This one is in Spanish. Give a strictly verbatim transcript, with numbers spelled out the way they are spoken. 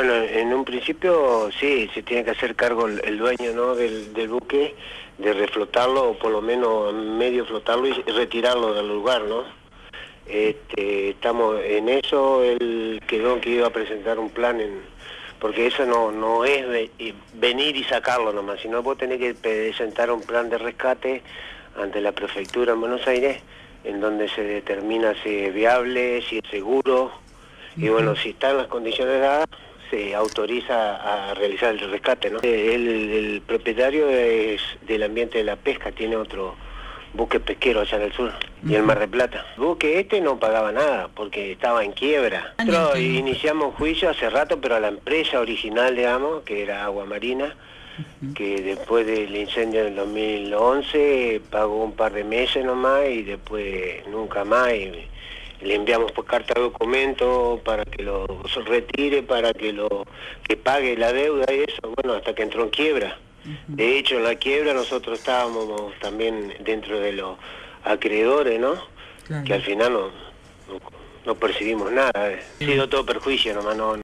Bueno, en un principio sí, se tiene que hacer cargo el, el dueño, ¿no?, del, del buque, de reflotarlo, o por lo menos medio flotarlo y retirarlo del lugar, ¿no? Este, estamos en eso. Él quedó que iba a presentar un plan, en, porque eso no, no es ve, venir y sacarlo nomás, sino vos tenés que presentar un plan de rescate ante la prefectura en Buenos Aires, en donde se determina si es viable, si es seguro, y bueno, si están las condiciones dadas, se autoriza a realizar el rescate, ¿no? El, el propietario es del ambiente de la pesca, tiene otro buque pesquero allá en el sur, uh-huh. y el Mar del Plata. El buque este no pagaba nada, porque estaba en quiebra. Nosotros iniciamos juicio hace rato, pero a la empresa original, digamos, que era Agua Marina, uh-huh. que después del incendio del dos mil once pagó un par de meses nomás, y después nunca más, y le enviamos por carta de documento para que lo retire, para que lo que pague la deuda y eso, bueno, hasta que entró en quiebra. Uh-huh. De hecho, en la quiebra nosotros estábamos también dentro de los acreedores, ¿no? Claro. Que al final no, no, no percibimos nada. Ha sido todo perjuicio nomás, no.